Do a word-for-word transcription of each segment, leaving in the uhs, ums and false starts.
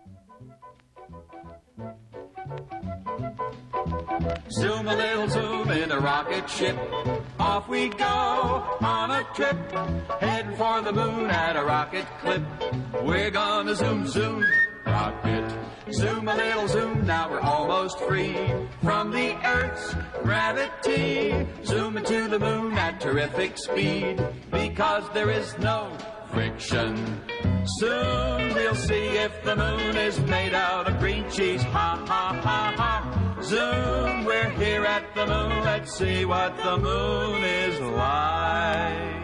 Zoom a little zoom in a rocket ship. Off we go on a trip, heading for the moon at a rocket clip. We're gonna zoom, zoom, rocket. Zoom a little zoom, now we're almost free from the Earth's gravity. Zoom into the moon at terrific speed, because there is no friction. Soon we'll see if the moon is made out of green cheese. Ha, ha, ha, ha. Zoom, we're here at the moon. Let's see what the moon is like.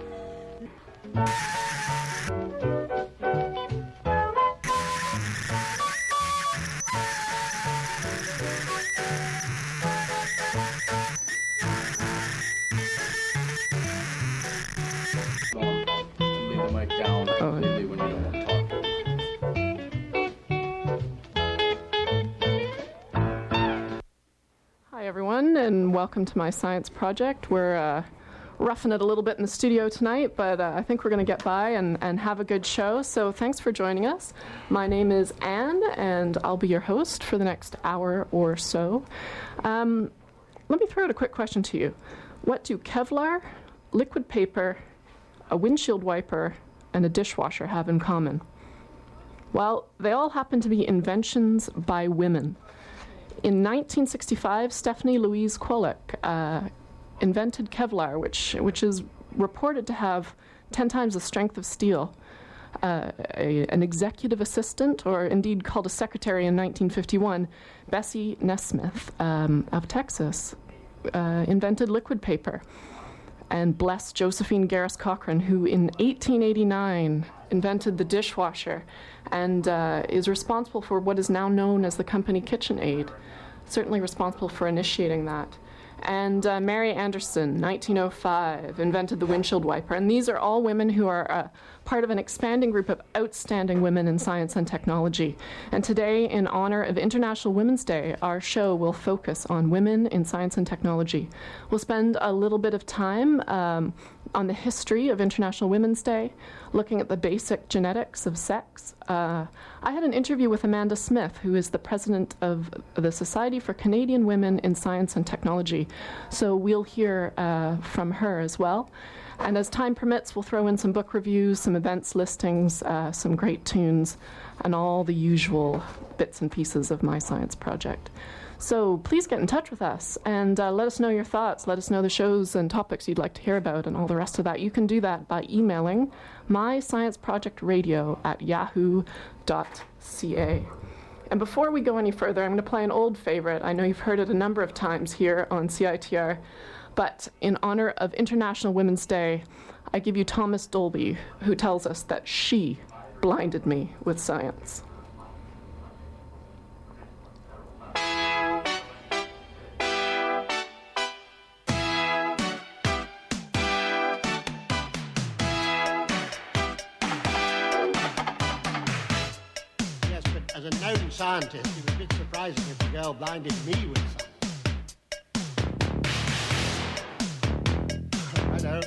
Leave the mic down. Oh. Maybe when you don't want to talk. Hi, everyone, and welcome to my science project. We're uh, roughing it a little bit in the studio tonight, but uh, I think we're going to get by and, and have a good show. So thanks for joining us. My name is Anne, and I'll be your host for the next hour or so. Um, let me throw out a quick question to you. What do Kevlar, liquid paper, a windshield wiper, and a dishwasher have in common? Well, they all happen to be inventions by women. In nineteen sixty-five, Stephanie Louise Kwolek uh, invented Kevlar, which which is reported to have ten times the strength of steel. Uh, a, an executive assistant, or indeed called a secretary in nineteen fifty-one, Bessie Nesmith um, of Texas, uh, invented liquid paper. And bless Josephine Garris Cochran, who in eighteen eighty-nine invented the dishwasher and uh, is responsible for what is now known as the company KitchenAid, certainly responsible for initiating that. And uh, Mary Anderson, nineteen oh five, invented the windshield wiper. And these are all women who are uh, part of an expanding group of outstanding women in science and technology. And today, in honor of International Women's Day, our show will focus on women in science and technology. We'll spend a little bit of time um, on the history of International Women's Day, looking at the basic genetics of sex. Uh, I had an interview with Amanda Smith, who is the president of the Society for Canadian Women in Science and Technology. So we'll hear uh, from her as well. And as time permits, we'll throw in some book reviews, some events listings, uh, some great tunes, and all the usual bits and pieces of my science project. So please get in touch with us and uh, let us know your thoughts. Let us know the shows and topics you'd like to hear about and all the rest of that. You can do that by emailing myscienceprojectradio at yahoo dot c a. And before we go any further, I'm going to play an old favorite. I know you've heard it a number of times here on C I T R, but in honor of International Women's Day, I give you Thomas Dolby, who tells us that she blinded me with science. As a known scientist, it was a bit surprising if the girl blinded me with something. I know.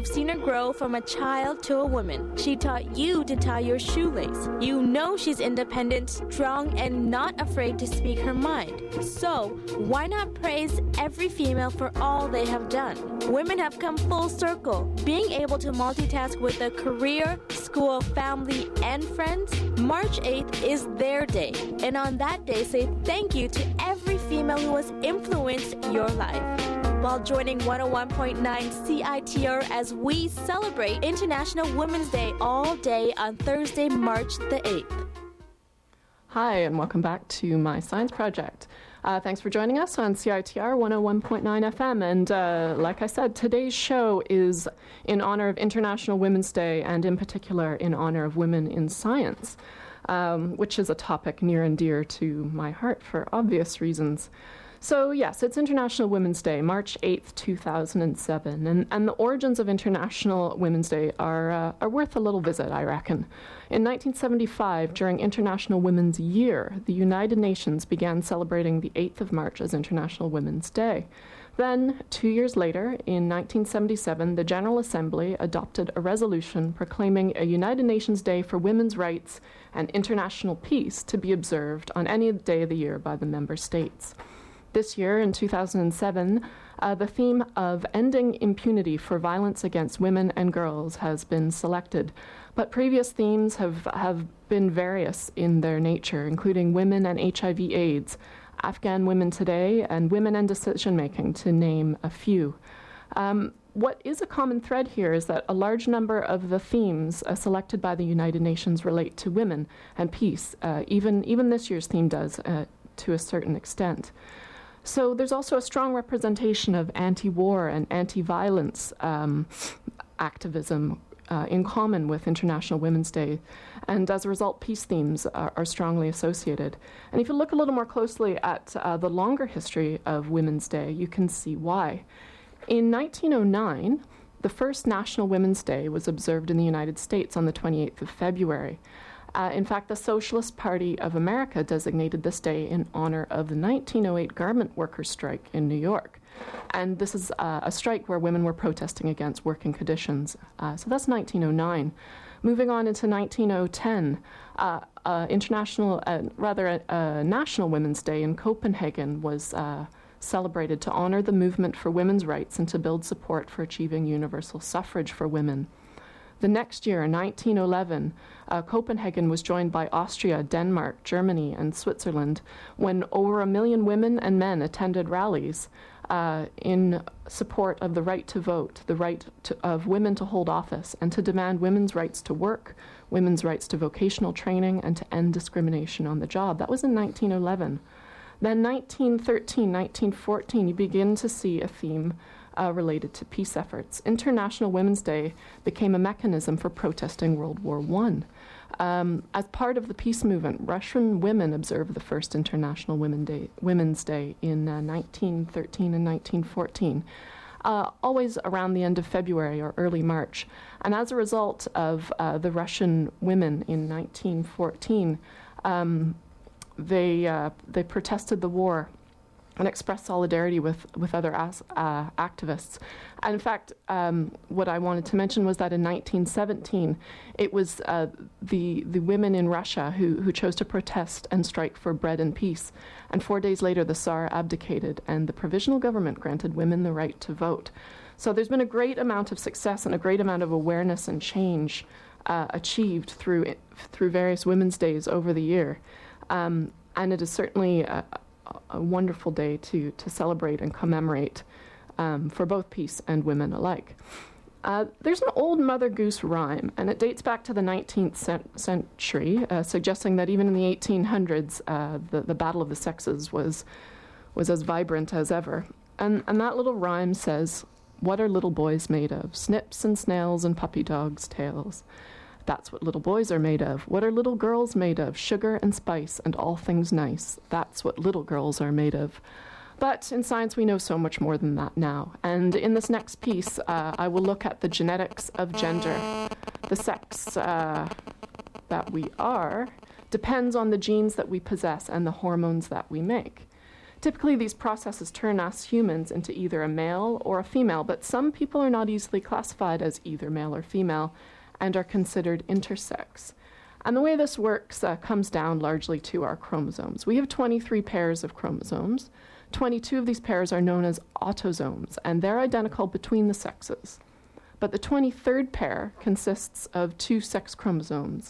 You've seen her grow from a child to a woman. She taught you to tie your shoelace. You know she's independent, strong, and not afraid to speak her mind. So, why not praise every female for all they have done? Women have come full circle. Being able to multitask with a career, school, family, and friends, March eighth is their day. And on that day, say thank you to every female who has influenced your life. While joining one oh one point nine C I T R as we celebrate International Women's Day all day on Thursday, March the eighth. Hi, and welcome back to My Science Project. Uh, thanks for joining us on C I T R one oh one point nine F M. And uh, like I said, today's show is in honor of International Women's Day, and in particular in honor of women in science, um, which is a topic near and dear to my heart for obvious reasons. So yes, it's International Women's Day, March eighth, two thousand seven, and, and the origins of International Women's Day are, uh, are worth a little visit, I reckon. In nineteen seventy-five, during International Women's Year, the United Nations began celebrating the eighth of March as International Women's Day. Then, two years later, in nineteen seventy-seven, the General Assembly adopted a resolution proclaiming a United Nations Day for women's rights and international peace to be observed on any day of the year by the member states. This year, in two thousand seven, uh, the theme of ending impunity for violence against women and girls has been selected. But previous themes have, have been various in their nature, including women and H I V AIDS, Afghan women today, and women and decision-making, to name a few. Um, what is a common thread here is that a large number of the themes uh, selected by the United Nations relate to women and peace. Uh, even, even this year's theme does, uh, to a certain extent. So there's also a strong representation of anti-war and anti-violence um, activism uh, in common with International Women's Day. And as a result, peace themes are, are strongly associated. And if you look a little more closely at uh, the longer history of Women's Day, you can see why. In nineteen oh nine, the first National Women's Day was observed in the United States on the twenty-eighth of February. Uh, in fact, the Socialist Party of America designated this day in honor of the nineteen oh eight garment workers' strike in New York. And this is uh, a strike where women were protesting against working conditions. Uh, so that's nineteen oh nine. Moving on into nineteen ten, uh, uh, international, uh, rather a, a National Women's Day in Copenhagen was uh, celebrated to honor the movement for women's rights and to build support for achieving universal suffrage for women. The next year, nineteen eleven, uh, Copenhagen was joined by Austria, Denmark, Germany, and Switzerland when over a million women and men attended rallies uh, in support of the right to vote, the right to, of women to hold office, and to demand women's rights to work, women's rights to vocational training, and to end discrimination on the job. That was in nineteen eleven. Then nineteen thirteen, nineteen fourteen, you begin to see a theme Uh, related to peace efforts. International Women's Day became a mechanism for protesting World War One. Um, as part of the peace movement, Russian women observed the first International Women Day, Women's Day in uh, nineteen thirteen and nineteen fourteen, uh, always around the end of February or early March. And as a result of uh, the Russian women in nineteen fourteen, um, they, uh, they protested the war and express solidarity with, with other as, uh, activists. And in fact, um, what I wanted to mention was that in nineteen seventeen, it was uh, the, the women in Russia who, who chose to protest and strike for bread and peace. And four days later, the Tsar abdicated, and the provisional government granted women the right to vote. So there's been a great amount of success and a great amount of awareness and change uh, achieved through, through various Women's Days over the year. Um, and it is certainly a, a wonderful day to, to celebrate and commemorate um, for both peace and women alike. Uh, there's an old Mother Goose rhyme, and it dates back to the nineteenth cent- century, uh, suggesting that even in the eighteen hundreds, uh, the, the battle of the sexes was, was as vibrant as ever. And, and that little rhyme says, "What are little boys made of? Snips and snails and puppy dogs' tails. That's what little boys are made of. What are little girls made of? Sugar and spice and all things nice. That's what little girls are made of." But in science, we know so much more than that now. And in this next piece, uh, I will look at the genetics of gender. The sex uh, that we are depends on the genes that we possess and the hormones that we make. Typically, these processes turn us humans into either a male or a female, but some people are not easily classified as either male or female and are considered intersex. And the way this works uh, comes down largely to our chromosomes. We have twenty-three pairs of chromosomes. twenty-two of these pairs are known as autosomes, and they're identical between the sexes. But the twenty-third pair consists of two sex chromosomes.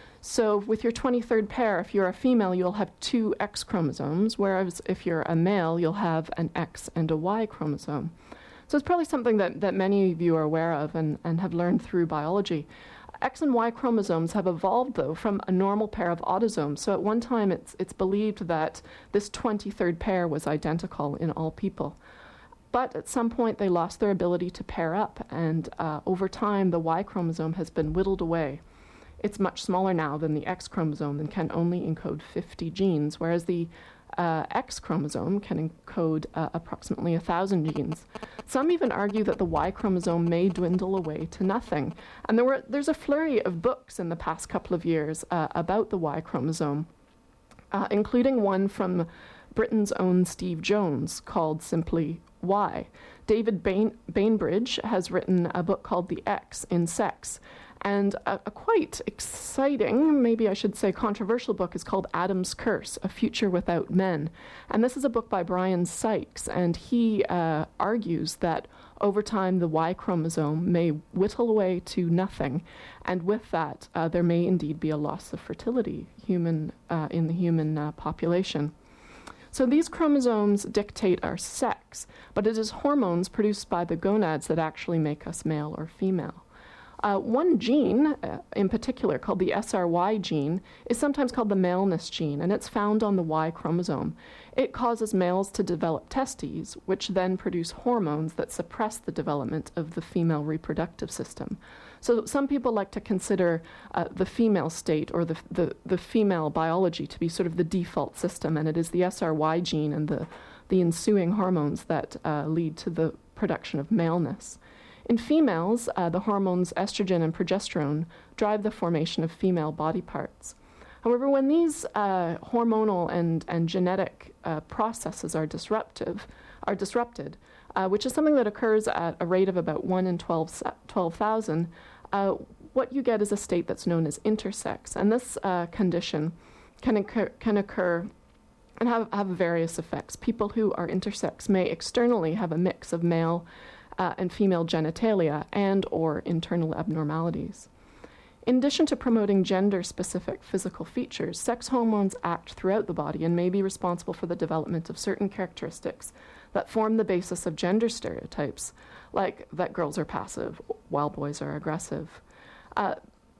So with your twenty-third pair, if you're a female, you'll have two X chromosomes, whereas if you're a male, you'll have an X and a Y chromosome. So it's probably something that, that many of you are aware of and, and have learned through biology. X and Y chromosomes have evolved, though, from a normal pair of autosomes. So at one time, it's, it's believed that this twenty-third pair was identical in all people. But at some point, they lost their ability to pair up, and uh, over time, the Y chromosome has been whittled away. It's much smaller now than the X chromosome and can only encode fifty genes, whereas the uh, X chromosome can encode uh, approximately one thousand genes. Some even argue that the Y chromosome may dwindle away to nothing. And there were, there's a flurry of books in the past couple of years uh, about the Y chromosome, uh, including one from Britain's own Steve Jones called simply Y. David Bain- Bainbridge has written a book called The X in Sex. And a, a quite exciting, maybe I should say controversial book is called Adam's Curse, A Future Without Men. And this is a book by Brian Sykes, and he uh, argues that over time the Y chromosome may whittle away to nothing, and with that uh, there may indeed be a loss of fertility human uh, in the human uh, population. So these chromosomes dictate our sex, but it is hormones produced by the gonads that actually make us male or female. Uh, one gene, uh, in particular, called the S R Y gene, is sometimes called the maleness gene, and it's found on the Y chromosome. It causes males to develop testes, which then produce hormones that suppress the development of the female reproductive system. So some people like to consider uh, the female state or the, the, the female biology to be sort of the default system, and it is the S R Y gene and the, the ensuing hormones that uh, lead to the production of maleness. In females, uh, the hormones estrogen and progesterone drive the formation of female body parts. However, when these uh, hormonal and, and genetic uh, processes are disruptive, are disrupted, uh, which is something that occurs at a rate of about one in twelve thousand, uh, what you get is a state that's known as intersex. And this uh, condition can occur, can occur and have, have various effects. People who are intersex may externally have a mix of male Uh, and female genitalia and or internal abnormalities. In addition to promoting gender-specific physical features, sex hormones act throughout the body and may be responsible for the development of certain characteristics that form the basis of gender stereotypes, like that girls are passive while boys are aggressive. Uh,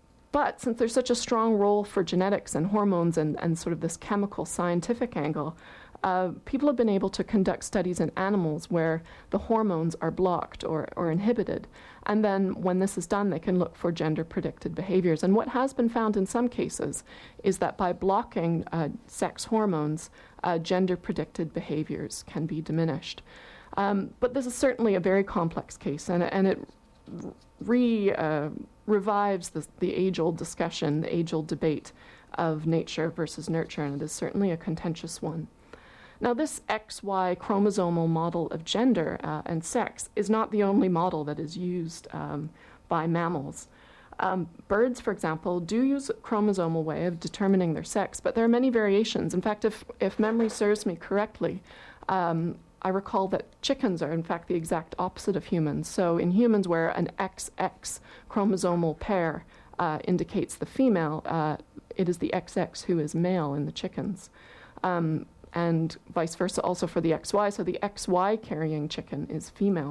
but since there's such a strong role for genetics and hormones and, and sort of this chemical scientific angle, Uh, people have been able to conduct studies in animals where the hormones are blocked or, or inhibited. And then when this is done, they can look for gender-predicted behaviors. And what has been found in some cases is that by blocking uh, sex hormones, uh, gender-predicted behaviors can be diminished. Um, but this is certainly a very complex case, and, and it re, uh, revives the, the age-old discussion, the age-old debate of nature versus nurture, and it is certainly a contentious one. Now, this X Y chromosomal model of gender uh, and sex is not the only model that is used um, by mammals. Um, birds, for example, do use a chromosomal way of determining their sex, but there are many variations. In fact, if, if memory serves me correctly, um, I recall that chickens are, in fact, the exact opposite of humans. So in humans, where an X X chromosomal pair uh, indicates the female, uh, it is the X X who is male in the chickens. Um, and vice versa also for the X Y. So the X Y carrying chicken is female.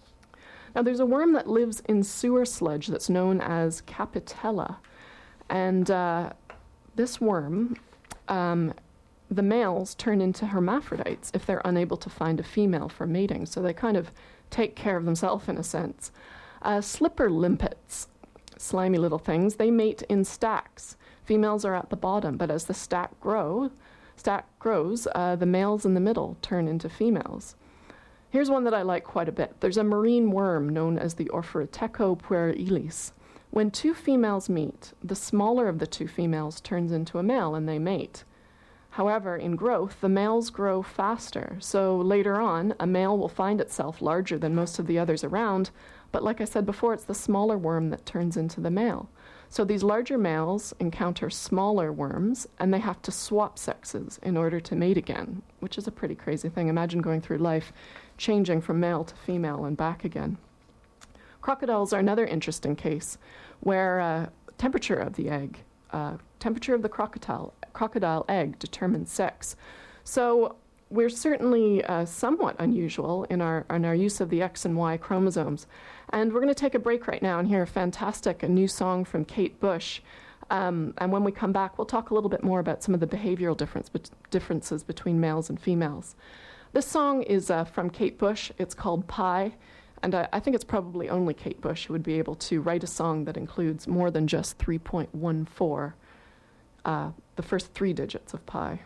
Now there's a worm that lives in sewer sludge that's known as Capitella. And uh, this worm, um, the males turn into hermaphrodites if they're unable to find a female for mating. So they kind of take care of themselves in a sense. Uh, slipper limpets, slimy little things, they mate in stacks. Females are at the bottom, but as the stack grow, stack grows, uh, the males in the middle turn into females. Here's one that I like quite a bit. There's a marine worm known as the Orphoreteco puerilis. When two females meet, the smaller of the two females turns into a male and they mate. However, in growth, the males grow faster. So later on, a male will find itself larger than most of the others around, but like I said before, it's the smaller worm that turns into the male. So these larger males encounter smaller worms, and they have to swap sexes in order to mate again, which is a pretty crazy thing. Imagine going through life changing from male to female and back again. Crocodiles are another interesting case where uh, temperature of the egg, uh, temperature of the crocodile, crocodile egg determines sex. So we're certainly uh, somewhat unusual in our, in our use of the X and Y chromosomes. And we're going to take a break right now and hear a fantastic a new song from Kate Bush. Um, and when we come back, we'll talk a little bit more about some of the behavioral difference, bet- differences between males and females. This song is uh, from Kate Bush. It's called Pi. And I, I think it's probably only Kate Bush who would be able to write a song that includes more than just three point one four, uh, the first three digits of pi.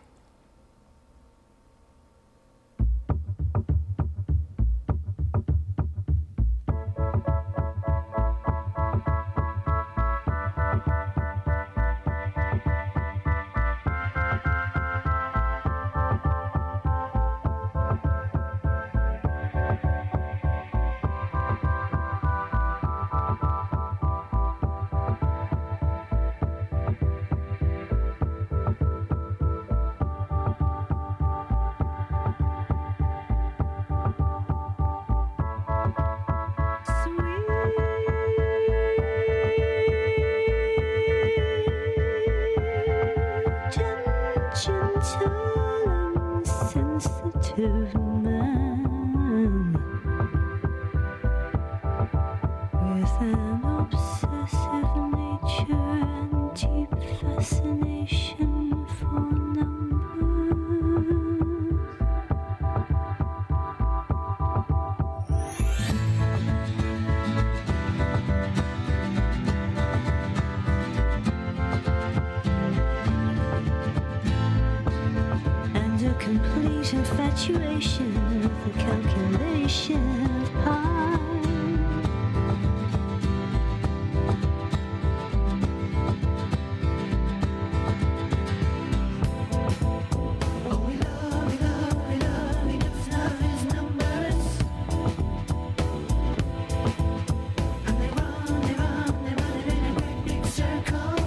Infatuation with the calculation of pi. Oh, we love, we love, we love, enough love is numbers. And they run, they run, they run it in a great big circle.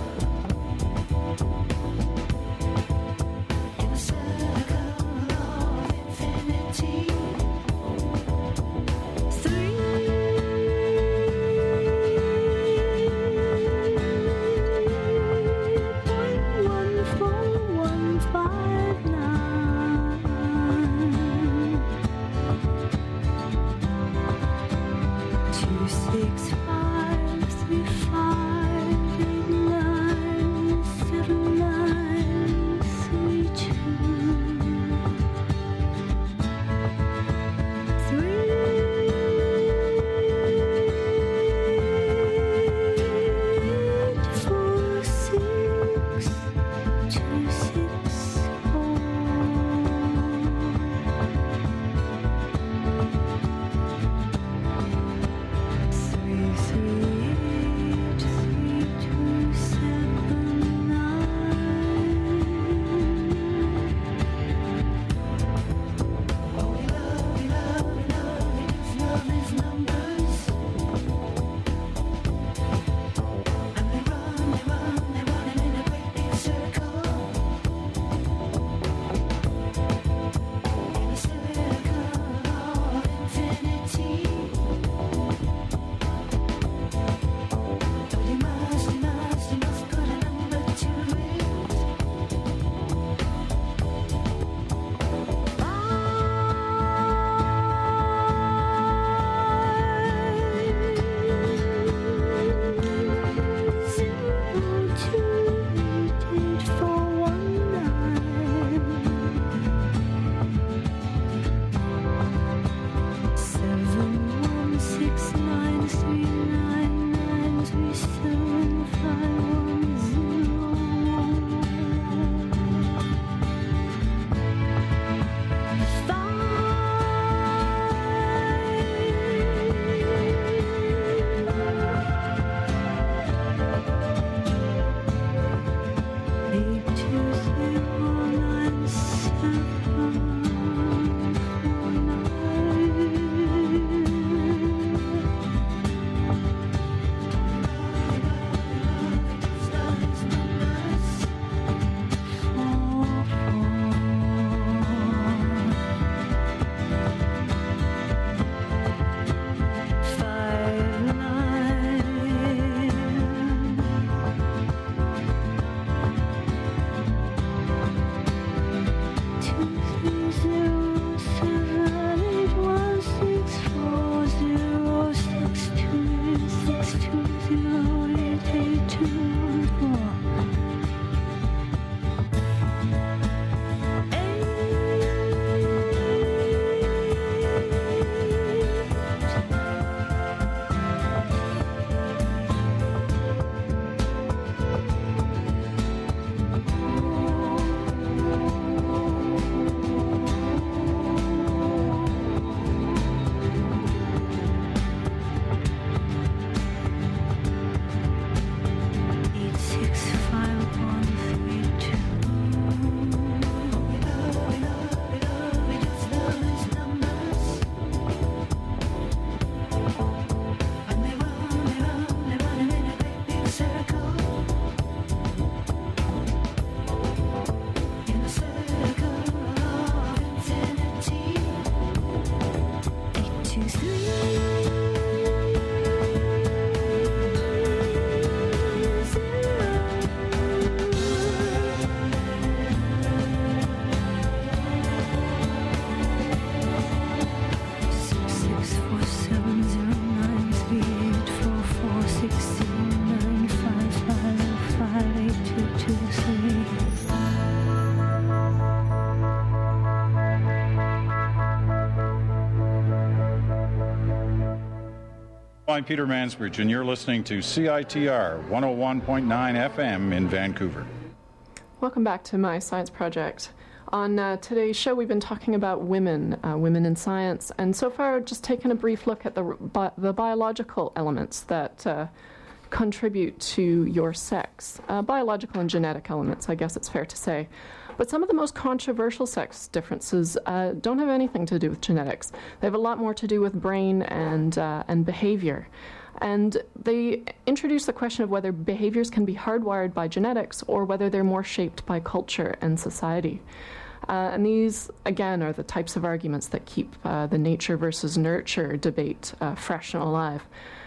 In a circle. Three I'm Peter Mansbridge, and you're listening to C I T R one oh one point nine F M in Vancouver. Welcome back to My Science Project. On uh, today's show, we've been talking about women, uh, women in science, and so far just taken a brief look at the, bi- the biological elements that uh, contribute to your sex. Uh, biological and genetic elements, I guess it's fair to say. But some of the most controversial sex differences uh, don't have anything to do with genetics. They have a lot more to do with brain and, uh, and behavior. And they introduce the question of whether behaviors can be hardwired by genetics or whether they're more shaped by culture and society. Uh, and these, again, are the types of arguments that keep uh, the nature versus nurture debate uh, fresh and alive.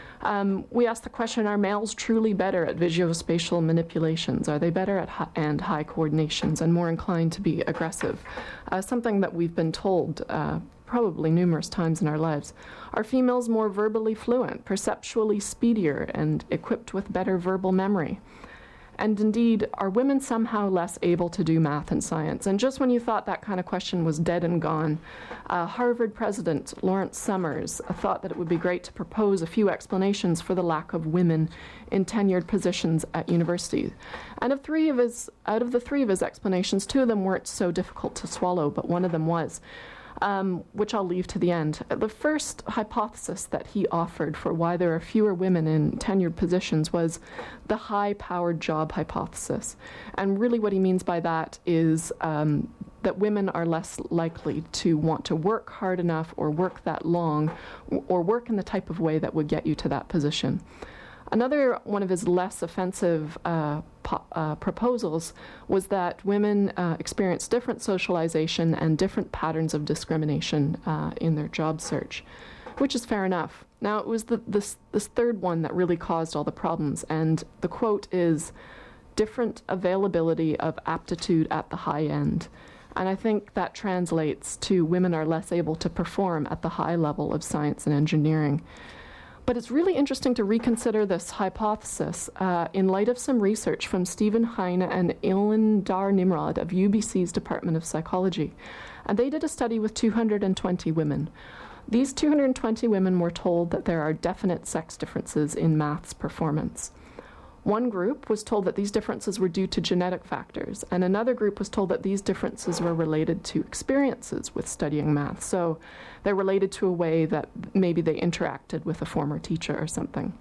Um, we asked the question, are males truly better at visuospatial manipulations? Are they better at hi- and high coordinations and more inclined to be aggressive? Uh, something that we've been told uh, probably numerous times in our lives. Are females more verbally fluent, perceptually speedier, and equipped with better verbal memory? And indeed, are women somehow less able to do math and science? And just when you thought that kind of question was dead and gone, uh, Harvard president Lawrence Summers uh, thought that it would be great to propose a few explanations for the lack of women in tenured positions at universities. And of three of his, out of the three of his explanations, two of them weren't so difficult to swallow, but one of them was. Um, which I'll leave to the end. The first hypothesis that he offered for why there are fewer women in tenured positions was the high-powered job hypothesis. And really what he means by that is um, that women are less likely to want to work hard enough or work that long or work in the type of way that would get you to that position. Another one of his less offensive uh, po- uh, proposals was that women uh, experience different socialization and different patterns of discrimination uh, in their job search, which is fair enough. Now, it was the, this, this third one that really caused all the problems, and the quote is, different availability of aptitude at the high end. And I think that translates to women are less able to perform at the high level of science and engineering. But it's really interesting to reconsider this hypothesis uh, in light of some research from Stephen Heine and Ilindar Nimrod of U B C's Department of Psychology. And they did a study with two hundred twenty women. These two hundred twenty women were told that there are definite sex differences in maths performance. One group was told that these differences were due to genetic factors, and another group was told that these differences were related to experiences with studying math. So they're related to a way that maybe they interacted with a former teacher or something.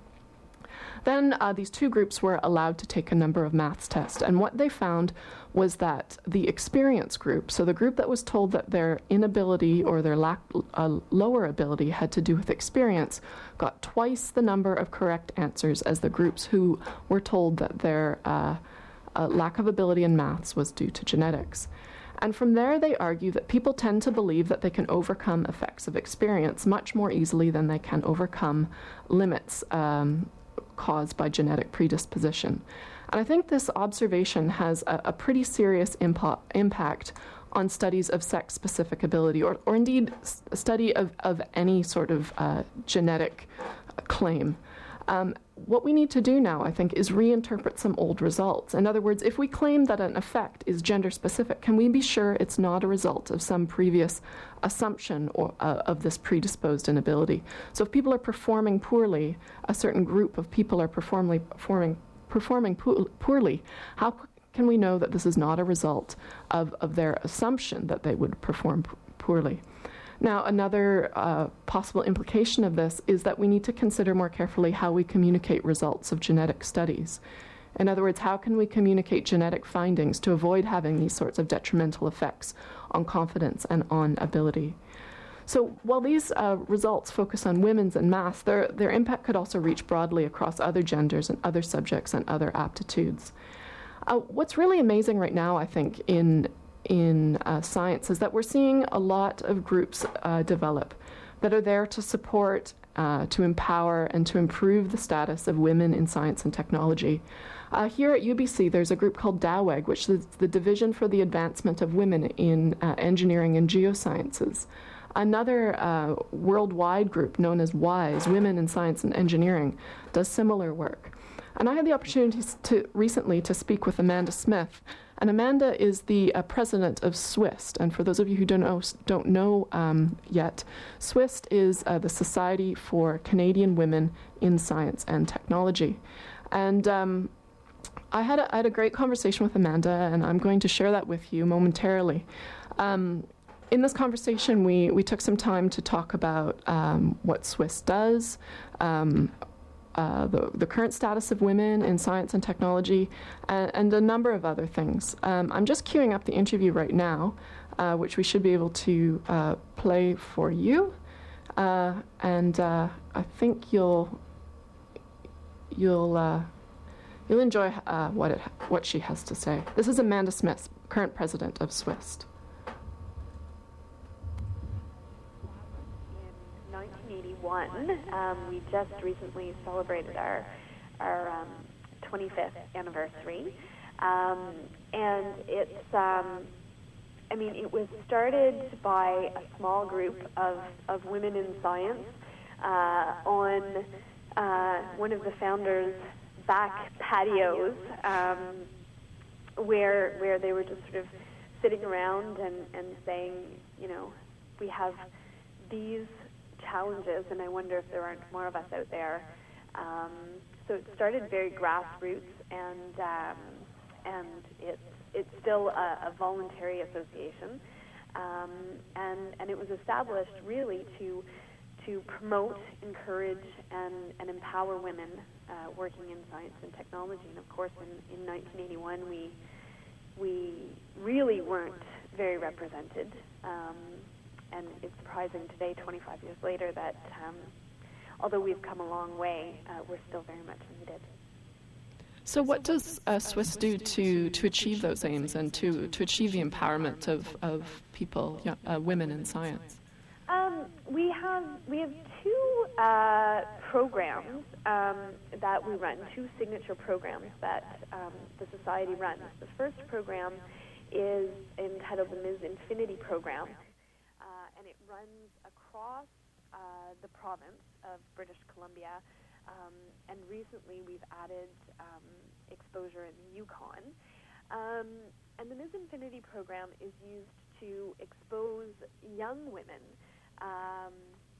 Then uh, these two groups were allowed to take a number of maths tests, and what they found was that the experience group, so the group that was told that their inability or their lack, uh, lower ability had to do with experience, got twice the number of correct answers as the groups who were told that their uh, uh, lack of ability in maths was due to genetics. And from there, they argue that people tend to believe that they can overcome effects of experience much more easily than they can overcome limits um, caused by genetic predisposition. And I think this observation has a, a pretty serious impo- impact on studies of sex-specific ability, or, or indeed s- study of, of any sort of uh, genetic claim. Um, what we need to do now, I think, is reinterpret some old results. In other words, if we claim that an effect is gender-specific, can we be sure it's not a result of some previous assumption or, uh, of this predisposed inability? So if people are performing poorly, a certain group of people are performing, performing, performing po- poorly, how p- can we know that this is not a result of, of their assumption that they would perform p- poorly? Now, another uh, possible implication of this is that we need to consider more carefully how we communicate results of genetic studies. In other words, how can we communicate genetic findings to avoid having these sorts of detrimental effects on confidence and on ability? So while these uh, results focus on women's and maths, their, their impact could also reach broadly across other genders and other subjects and other aptitudes. Uh, what's really amazing right now, I think, in in uh, science is that we're seeing a lot of groups uh, develop that are there to support, uh, to empower, and to improve the status of women in science and technology. Uh, here at U B C, there's a group called DAWEG, which is the Division for the Advancement of Women in uh, Engineering and Geosciences. Another uh, worldwide group known as WISE, Women in Science and Engineering, does similar work. And I had the opportunity to recently to speak with Amanda Smith, And Amanda is the uh, president of SWIST. And for those of you who don't know, don't know um, yet, SWIST is uh, the Society for Canadian Women in Science and Technology. And um, I, had a, I had a great conversation with Amanda, and I'm going to share that with you momentarily. Um, in this conversation, we, we took some time to talk about um, what SWIST does, um, Uh, the, the current status of women in science and technology, and, and a number of other things. Um, I'm just queuing up the interview right now, uh, which we should be able to uh, play for you, uh, and uh, I think you'll you'll uh, you'll enjoy uh, what it what she has to say. This is Amanda Smith, current president of SWIST. nineteen eighty-one, um, we just recently celebrated our our um, twenty-fifth anniversary, um, and it's um, I mean it was started by a small group of, of women in science uh, on uh, one of the founders' back patios, um, where where they were just sort of sitting around and, and saying, you know, we have these challenges, and I wonder if there aren't more of us out there. Um, so it started very grassroots, and um, and it's it's still a, a voluntary association, um, and and it was established really to to promote, encourage, and, and empower women uh, working in science and technology. And of course, in, in nineteen eighty-one, we we really weren't very represented. Um, And it's surprising today, twenty-five years later, that um, although we've come a long way, uh, we're still very much needed. So what does uh, SWIST do to, to achieve those aims and to, to achieve the empowerment of, of people, yeah, uh, women in science? Um, we have we have two uh, programs um, that we run, two signature programs that um, the Society runs. The first program is entitled the Miz Infinity Program, and it runs across uh, the province of British Columbia, um, and recently we've added um, exposure in the Yukon. Um, and the Miz Infinity program is used to expose young women um,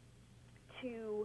to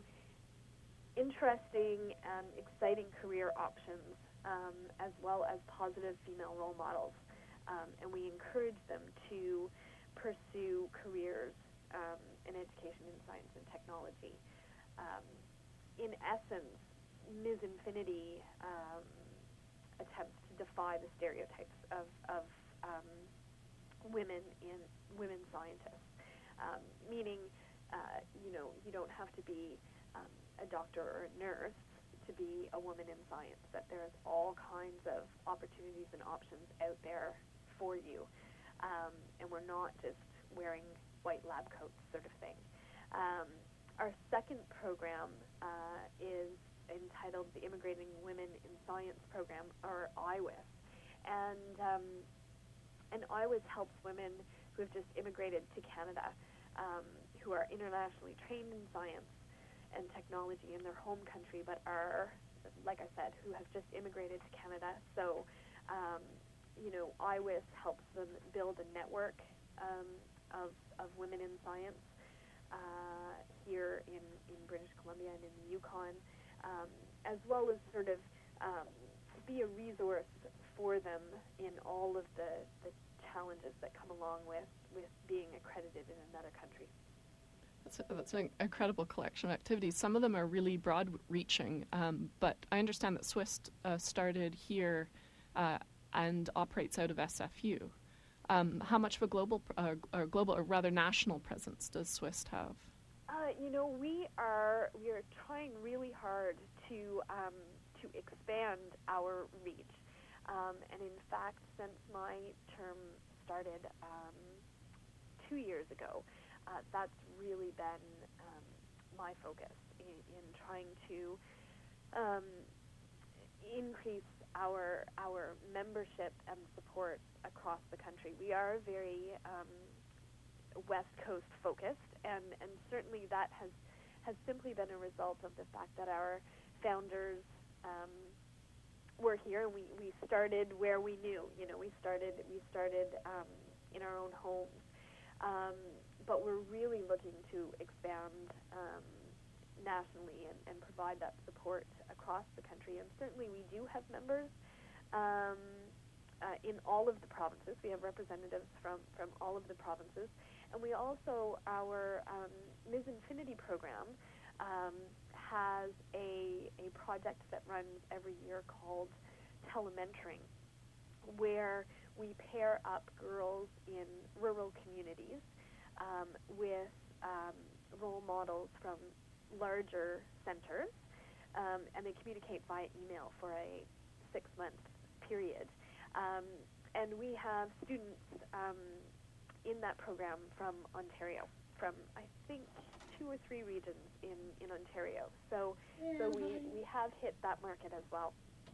interesting and exciting career options, um, as well as positive female role models. Um, and we encourage them to pursue careers Um, in education in science and technology. Um, in essence, Miz Infinity um, attempts to defy the stereotypes of, of um, women in women scientists, um, meaning, uh, you know, you don't have to be um, a doctor or a nurse to be a woman in science, that there's all kinds of opportunities and options out there for you, um, and we're not just wearing white lab coats sort of thing. Um, our second program uh, is entitled the Immigrating Women in Science Program, or I W I S. And, um, and I W I S helps women who have just immigrated to Canada, um, who are internationally trained in science and technology in their home country, but are, like I said, who have just immigrated to Canada. So, um, you know, I W I S helps them build a network um, Of, of women in science uh, here in, in British Columbia and in the Yukon, um, as well as sort of um, be a resource for them in all of the, the challenges that come along with, with being accredited in another country. That's, a, that's an incredible collection of activities. Some of them are really broad-reaching, um, but I understand that SWIST uh, started here uh, and operates out of S F U. Um, how much of a global, uh, or global, or rather national presence does SWIST have? Uh, you know, we are we are trying really hard to um, to expand our reach, um, and in fact, since my term started um, two years ago, uh, that's really been um, my focus in, in trying to um, increase our our membership and support across the country. We are very um, West Coast focused, and, and certainly that has has simply been a result of the fact that our founders um, we're here, and we, we started where we knew. You know, we started we started um, in our own homes, um, but we're really looking to expand um, nationally and, and provide that support across the country. And certainly, we do have members um, uh, in all of the provinces. We have representatives from, from all of the provinces, and we also our um, Miz Infinity program. Um, has a, a project that runs every year called Telementoring, where we pair up girls in rural communities um, with um, role models from larger centers, um, and they communicate via email for a six-month period. Um, and we have students um, in that program from Ontario, from, I think, two or three regions in, in Ontario. So so we, we have hit that market as well.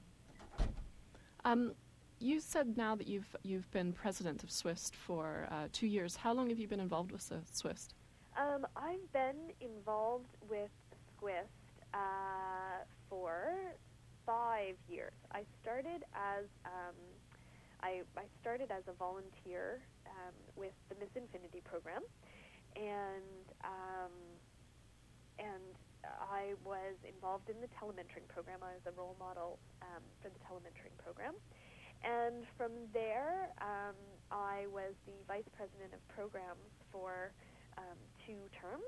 Um, you said now that you've you've been president of SWIST for uh, two years. How long have you been involved with uh, SWIST? Um, I've been involved with SWIST uh, for five years. I started as um, I, I started as a volunteer um, with the Miss Infinity program. And um, and I was involved in the telementoring program. I was a role model um, for the telementoring program. And from there, um, I was the vice president of programs for um, two terms.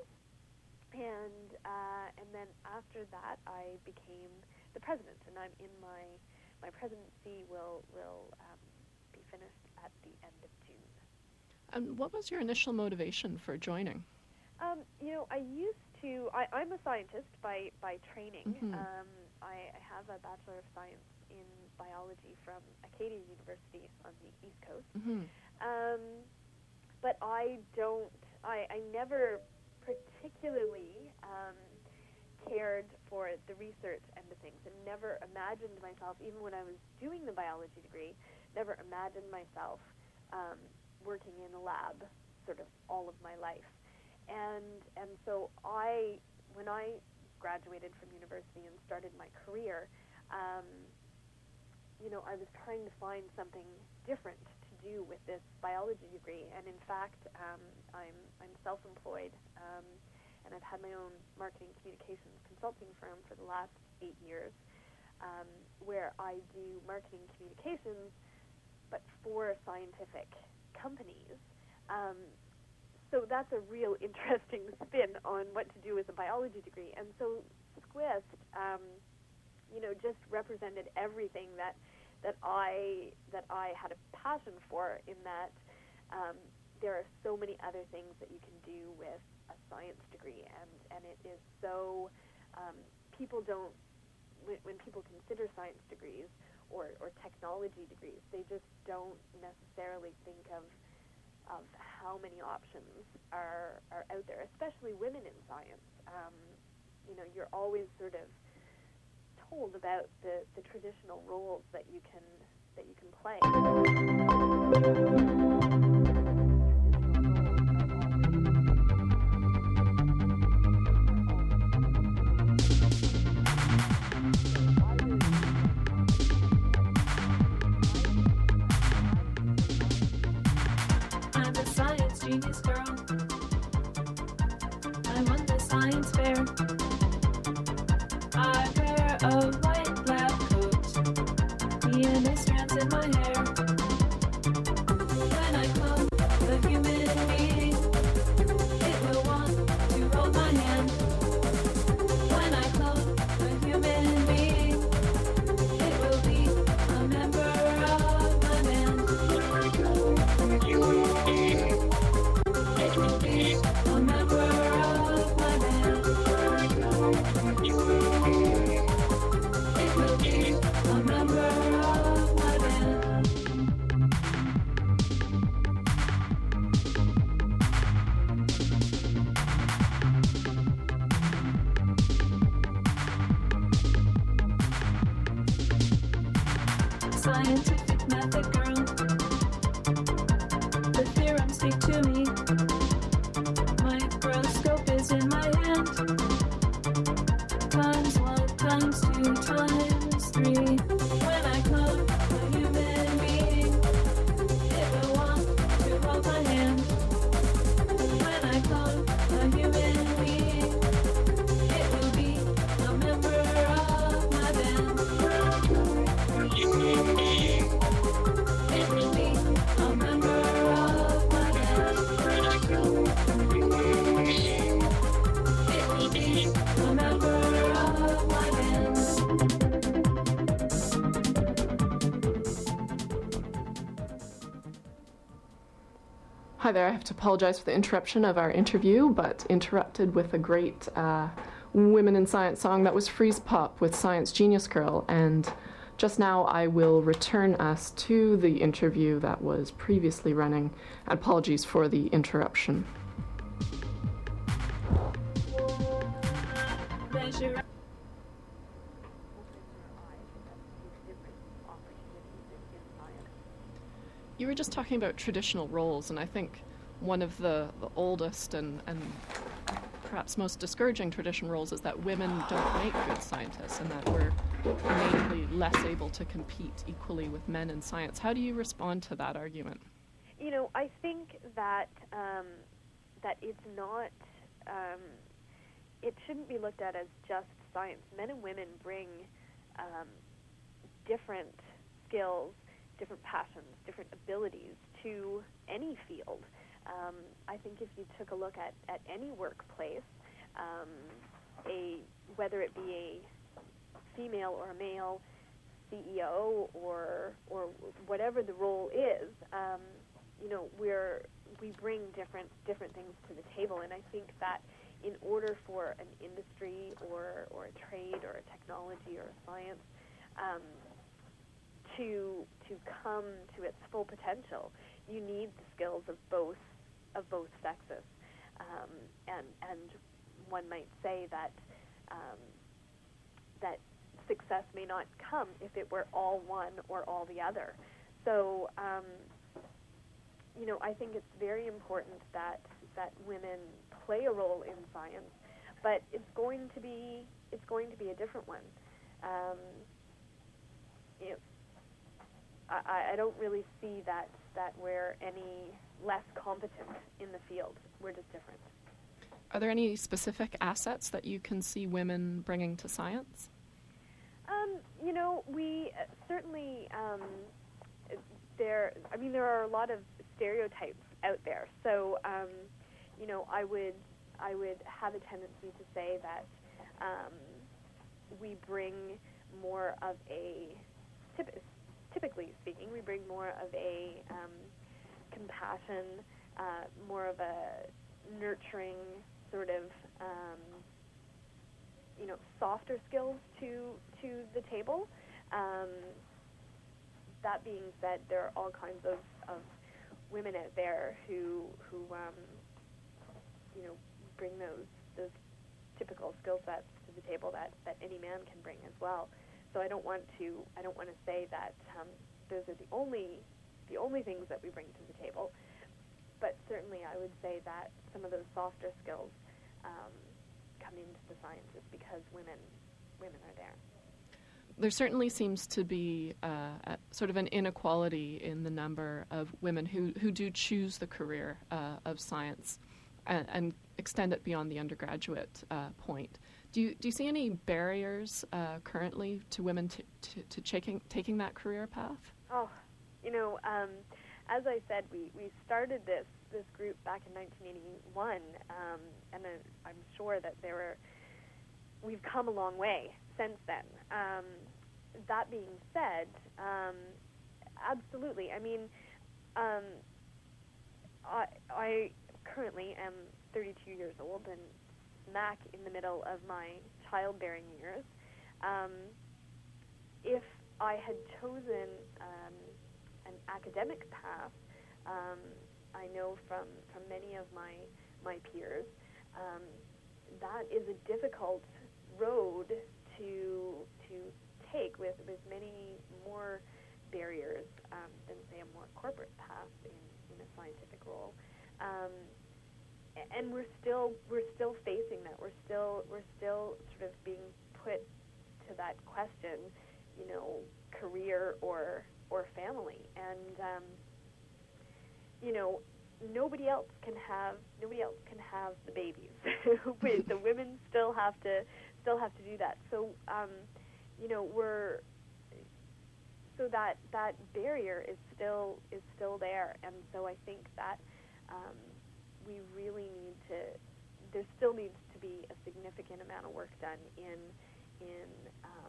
And uh, and then after that, I became the president. And I'm in my my presidency will will um, be finished at the end of June. And what was your initial motivation for joining? Um, you know, I used to, I, I'm a scientist by, by training. Mm-hmm. Um, I, I have a Bachelor of Science in Biology from Acadia University on the East Coast. Mm-hmm. Um, but I don't, I, I never particularly um, cared for the research end of things, and never imagined myself, even when I was doing the biology degree, never imagined myself um, working in a lab sort of all of my life. And and so I, when I graduated from university and started my career, um, you know, I was trying to find something different to do with this biology degree. And in fact, um, I'm I'm self-employed, um, and I've had my own marketing communications consulting firm for the last eight years, um, where I do marketing communications, but for scientific companies. Um, so that's a real interesting spin on what to do with a biology degree. And so SWIST, um, you know, just represented everything that that I that I had a passion for, in that um, there are so many other things that you can do with a science degree, and, and it is so, um, people don't, when, when people consider science degrees or, or technology degrees, they just don't necessarily think of of how many options are, are out there, especially women in science. Um, you know, you're always sort of told about the, the traditional roles that you can that you can play. I'm a science genius girl. I won the science fair. I wear a white lab coat, pianist strands in my hair. When I clone a human being, it will want to hold my hand. When I clone a human being, it will be a member of my band. It will be a member of my band. It will be a member of my band. Scientific method girl. The theorems speak to me. Microscope is in my hand. Times one, times two, times three. When I Hi there, I have to apologize for the interruption of our interview, but interrupted with a great uh, Women in Science song that was Freeze Pop with Science Genius Girl. And just now I will return us to the interview that was previously running. Apologies for the interruption. You were just talking about traditional roles, and I think one of the, the oldest and, and perhaps most discouraging traditional roles is that women don't make good scientists and that we're innately less able to compete equally with men in science. How do you respond to that argument? You know, I think that um, that it's not, um, it shouldn't be looked at as just science. Men and women bring um, different skills, different passions, different abilities to any field. Um, I think if you took a look at, at any workplace, um, a whether it be a female or a male C E O or or whatever the role is, um, you know, we're we bring different different things to the table, and I think that in order for an industry or or a trade or a technology or a science um, to to come to its full potential, you need the skills of both of both sexes, um, and and one might say that um, that success may not come if it were all one or all the other. So um, you know, I think it's very important that that women play a role in science, but it's going to be it's going to be a different one. Um, you know, I, I don't really see that that we're any less competent in the field. We're just different. Are there any specific assets that you can see women bringing to science? Um, you know, we uh, certainly um, there. I mean, there are a lot of stereotypes out there. So, um, you know, I would I would have a tendency to say that um, we bring more of a typ- typically speaking, we bring more of a um, compassion, uh, more of a nurturing sort of, um, you know, softer skills to to the table. Um, that being said, there are all kinds of, of women out there who who um, you know bring those those typical skill sets to the table that, that any man can bring as well. So I don't want to I don't want to say that um, those are the only the only things that we bring to the table, but certainly I would say that some of those softer skills um, come into the sciences because women women are there. There certainly seems to be uh, a, sort of an inequality in the number of women who, who do choose the career uh, of science and, and extend it beyond the undergraduate uh, point. Do you do you see any barriers uh, currently to women to, to, to taking, taking that career path? Oh, you know, um, as I said, we, we started this this group back in nineteen eighty-one, um, and uh, I'm sure that there were we've come a long way since then. Um, that being said, um, absolutely. I mean, um, I, I currently am thirty-two years old and smack in the middle of my childbearing years. Um, if I had chosen um, an academic path, um, I know from, from many of my my peers, um, that is a difficult road to to take with, with many more barriers um, than, say, a more corporate path in, in a scientific role. Um, and we're still we're still facing that. We're still we're still sort of being put to that question, you know, career or or family. And um, you know, nobody else can have nobody else can have the babies. The women still have to still have to do that. So um, you know, we're so that that barrier is still is still there. And so I think that um, we really need to. There still needs to be a significant amount of work done in in um,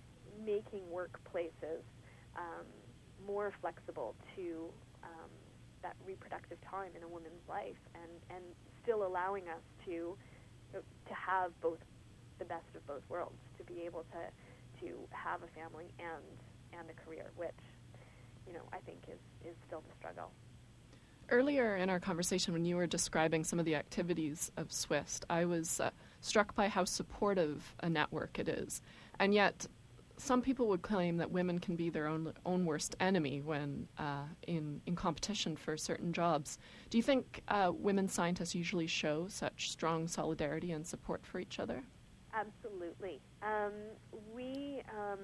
making workplaces um, more flexible to um, that reproductive time in a woman's life, and, and still allowing us to to have both the best of both worlds, to be able to to have a family and and a career, which, you know, I think is, is still the struggle. Earlier in our conversation, when you were describing some of the activities of SWIST, I was uh, struck by how supportive a network it is. And yet, some people would claim that women can be their own own worst enemy when uh, in, in competition for certain jobs. Do you think uh, women scientists usually show such strong solidarity and support for each other? Absolutely. Um, we, um,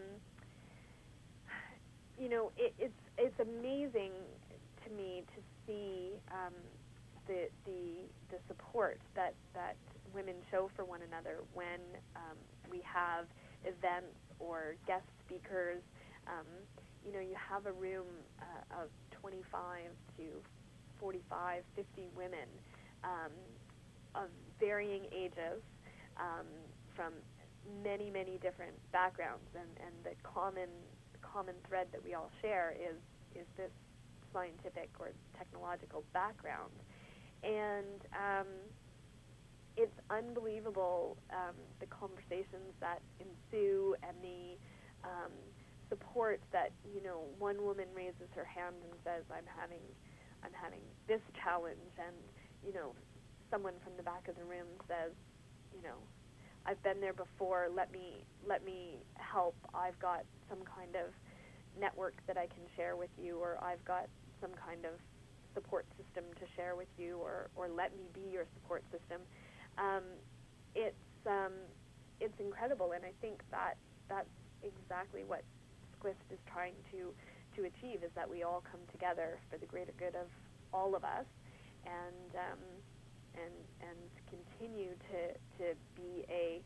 you know, it, it's it's amazing to me to see um, the the the support that that women show for one another when um, we have events or guest speakers. Um, you know, you have a room uh, of twenty-five to forty-five, fifty women um, of varying ages, um, from many, many different backgrounds, and, and the common common thread that we all share is is this scientific or technological background. And um, it's unbelievable, um, the conversations that ensue and the um, support that, you know, one woman raises her hand and says, I'm having I'm having this challenge, and, you know, someone from the back of the room says, you know, I've been there before, let me let me help. I've got some kind of network that I can share with you, or I've got some kind of support system to share with you, or, or let me be your support system. Um, it's um, it's incredible, and I think that that's exactly what SQUIST is trying to, to achieve, is that we all come together for the greater good of all of us, and um, and and continue to to be a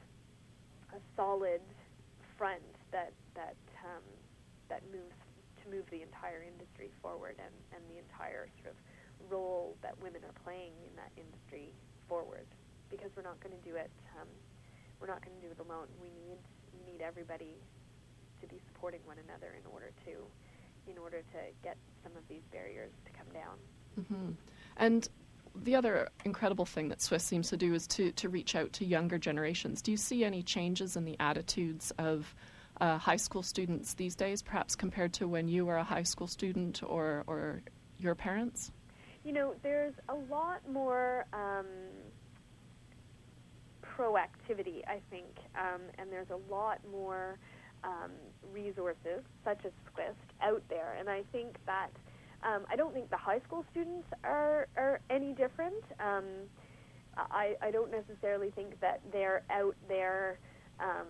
a solid front that that um, that moves to move the entire industry forward, and, and the entire sort of role that women are playing in that industry forward. Because we're not going to do it, um, we're not going to do it alone. We need we need everybody to be supporting one another in order to in order to get some of these barriers to come down. Mm-hmm. And the other incredible thing that SWIST seems to do is to, to reach out to younger generations. Do you see any changes in the attitudes of uh, high school students these days, perhaps compared to when you were a high school student or, or your parents? You know, there's a lot more um, proactivity, I think, um, and there's a lot more um, resources, such as SQUIST, out there. And I think that Um, I don't think the high school students are, are any different. Um, I, I don't necessarily think that they're out there um,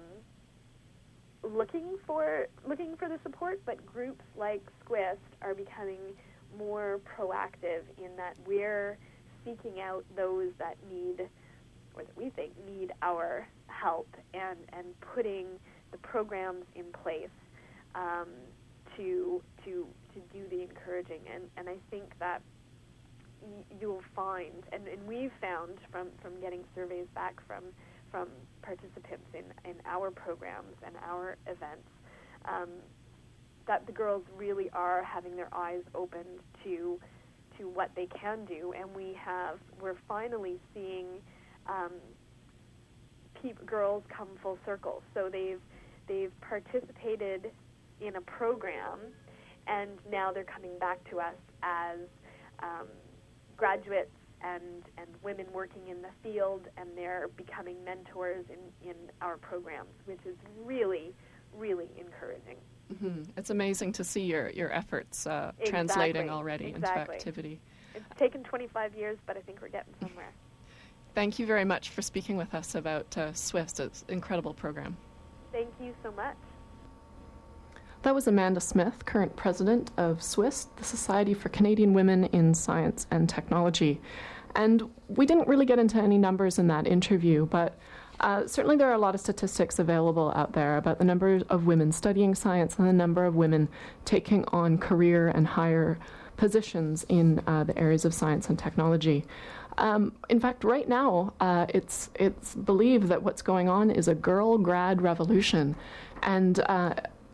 looking for looking for the support, but groups like SQUIST are becoming more proactive in that we're seeking out those that need, or that we think need our help, and, and putting the programs in place um, to to to do the encouraging. And, and I think that y- you'll find, and, and we've found from, from getting surveys back from from participants in, in our programs and our events, um, that the girls really are having their eyes opened to to what they can do. And we have, we're finally seeing um, peop- girls come full circle. So they've they've participated in a program, and now they're coming back to us as um, graduates and, and women working in the field, and they're becoming mentors in, in our programs, which is really, really encouraging. Mm-hmm. It's amazing to see your, your efforts uh, Exactly. translating already Exactly. into activity. It's taken twenty-five years, but I think we're getting somewhere. Thank you very much for speaking with us about uh, SWIST. It's an incredible program. Thank you so much. That was Amanda Smith, current president of SWIST, the Society for Canadian Women in Science and Technology. And we didn't really get into any numbers in that interview, but uh, certainly there are a lot of statistics available out there about the number of women studying science and the number of women taking on career and higher positions in uh, the areas of science and technology. Um, in fact, right now, uh, it's it's believed that what's going on is a girl grad revolution. And uh,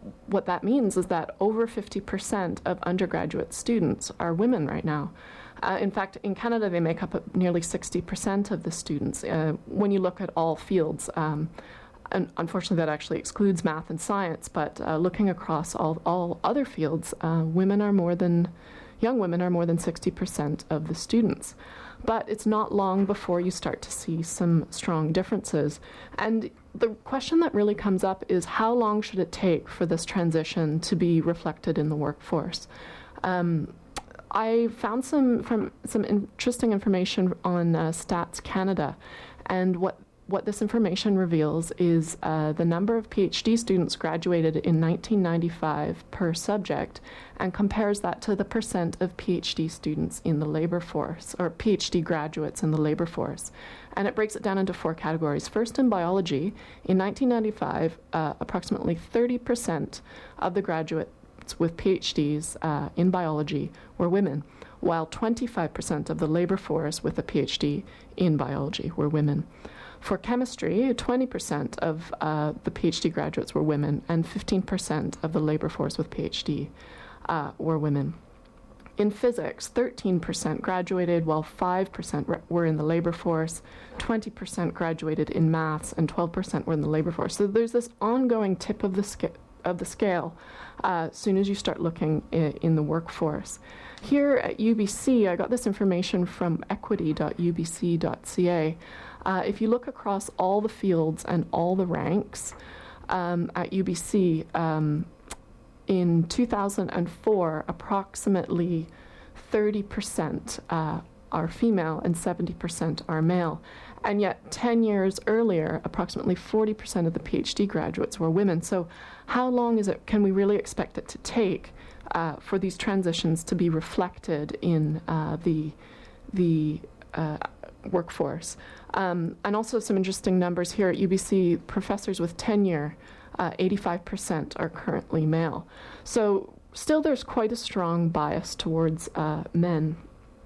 what that means is that over fifty percent of undergraduate students are women right now. Uh, in fact, in Canada, they make up nearly sixty percent of the students. Uh, when you look at all fields, um, and unfortunately that actually excludes math and science, but uh, looking across all, all other fields, uh, women are more than, young women are more than sixty percent of the students. But it's not long before you start to see some strong differences. And the question that really comes up is, how long should it take for this transition to be reflected in the workforce? Um, I found some from some interesting information on uh, Stats Canada, and what what this information reveals is uh, the number of PhD students graduated in nineteen ninety-five per subject, and compares that to the percent of PhD students in the labor force, or PhD graduates in the labor force. And it breaks it down into four categories. First, in biology, in nineteen ninety-five, uh, approximately thirty percent of the graduates with PhDs uh, in biology were women, while twenty-five percent of the labor force with a PhD in biology were women. For chemistry, twenty percent of uh, the PhD graduates were women, and fifteen percent of the labor force with PhD uh, were women. In physics, thirteen percent graduated, while five percent re- were in the labor force, twenty percent graduated in maths, and twelve percent were in the labor force. So there's this ongoing tip of the, sca- of the scale uh, as soon as you start looking I- in the workforce. Here at U B C, I got this information from equity dot u b c dot c a. Uh, if you look across all the fields and all the ranks um, at U B C, um, in two thousand four, approximately thirty percent uh, are female and seventy percent are male. And yet ten years earlier, approximately forty percent of the PhD graduates were women. So how long is it, can we really expect it to take uh, for these transitions to be reflected in uh, the, the uh, workforce? Um, and also some interesting numbers here at U B C, professors with tenure, uh, eighty-five percent are currently male. So still there's quite a strong bias towards uh, men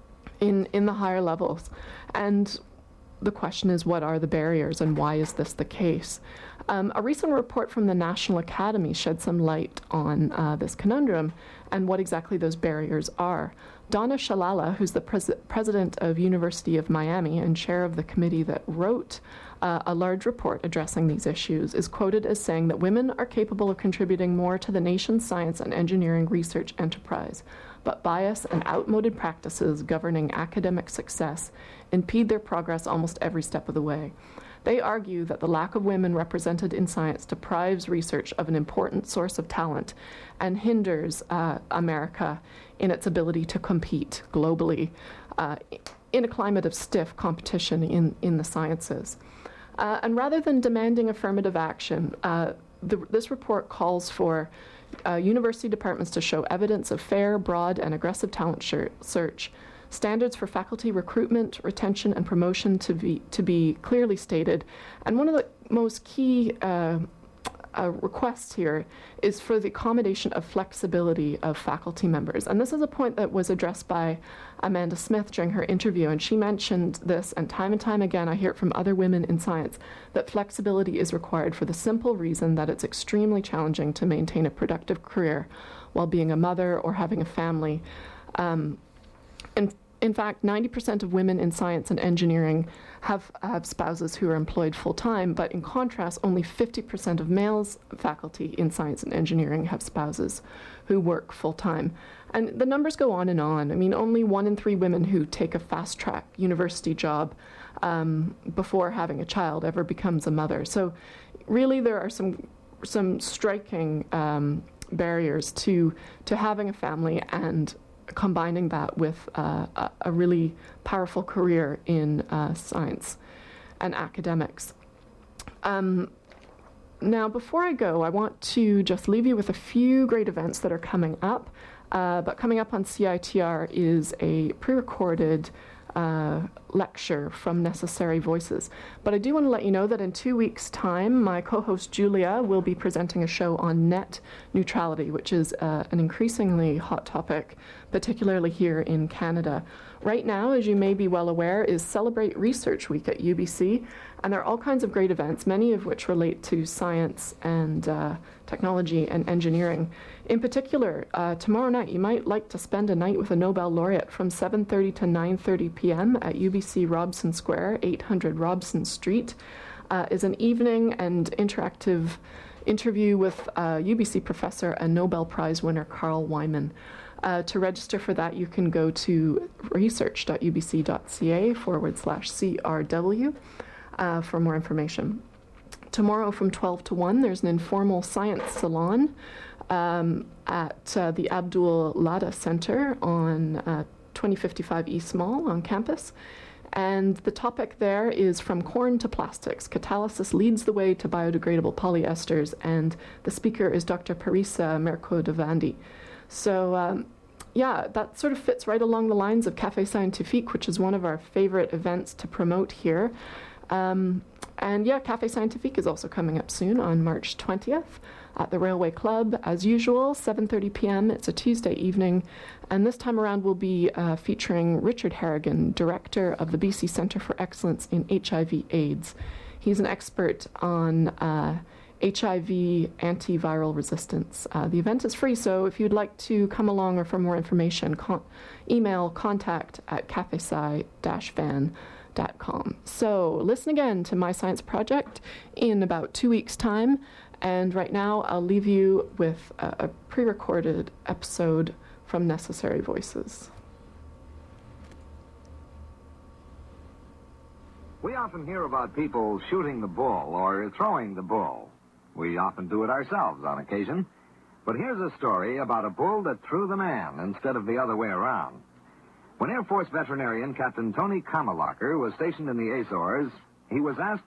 in, in the higher levels. And the question is, what are the barriers and why is this the case? Um, a recent report from the National Academy shed some light on uh, this conundrum and what exactly those barriers are. Donna Shalala, who's the pres- president of University of Miami and chair of the committee that wrote uh, a large report addressing these issues, is quoted as saying that women are capable of contributing more to the nation's science and engineering research enterprise, but bias and outmoded practices governing academic success impede their progress almost every step of the way. They argue that the lack of women represented in science deprives research of an important source of talent and hinders uh, America in its ability to compete globally uh, in a climate of stiff competition in, in the sciences. Uh, and rather than demanding affirmative action, uh, the, this report calls for uh, university departments to show evidence of fair, broad, and aggressive talent sh- search, standards for faculty recruitment, retention, and promotion to be to be clearly stated. And one of the most key uh, uh, requests here is for the accommodation of flexibility of faculty members. And this is a point that was addressed by Amanda Smith during her interview, and she mentioned this, and time and time again I hear it from other women in science, that flexibility is required for the simple reason that it's extremely challenging to maintain a productive career while being a mother or having a family. Um, In, in fact, ninety percent of women in science and engineering have, have spouses who are employed full-time, but in contrast, only fifty percent of males faculty in science and engineering have spouses who work full-time. And the numbers go on and on. I mean, only one in three women who take a fast-track university job um, before having a child ever becomes a mother. So really there are some, some striking um, barriers to, to having a family and combining that with uh, a, a really powerful career in uh, science and academics. Um, now, before I go, I want to just leave you with a few great events that are coming up. Uh, but coming up on C I T R is a pre-recorded uh, lecture from Necessary Voices. But I do want to let you know that in two weeks' time, my co-host Julia will be presenting a show on net neutrality, which is uh, an increasingly hot topic, particularly here in Canada. Right now, as you may be well aware, is Celebrate Research Week at U B C, and there are all kinds of great events, many of which relate to science and uh, technology and engineering. In particular, uh, tomorrow night, you might like to spend a night with a Nobel laureate from seven thirty to nine thirty p.m. at U B C Robson Square, eight hundred Robson Street, uh, is an evening and interactive interview with uh, U B C professor and Nobel Prize winner Carl Wyman. Uh, to register for that, you can go to research.ubc.ca forward slash CRW uh, for more information. Tomorrow from twelve to one, there's an informal science salon um, at uh, the Abdul Lada Center on uh, twenty fifty-five East Mall on campus. And the topic there is From Corn to Plastics. Catalysis leads the way to biodegradable polyesters, and the speaker is Doctor Parisa Mercodavandi. So, um, yeah, that sort of fits right along the lines of Café Scientifique, which is one of our favorite events to promote here. Um, and yeah, Café Scientifique is also coming up soon on March twentieth at the Railway Club, as usual, seven thirty p.m. It's a Tuesday evening, and this time around we'll be uh, featuring Richard Harrigan, director of the B C Centre for Excellence in H I V AIDS. He's an expert on uh, H I V antiviral resistance. Uh, the event is free, so if you'd like to come along or for more information, con- email contact at cafesci dash van dot com. So listen again to My Science Project in about two weeks' time, and right now I'll leave you with a, a pre-recorded episode from Necessary Voices. We often hear about people shooting the bull or throwing the bull. We often do it ourselves on occasion. But here's a story about a bull that threw the man instead of the other way around. When Air Force veterinarian Captain Tony Kamalacher was stationed in the Azores, he was asked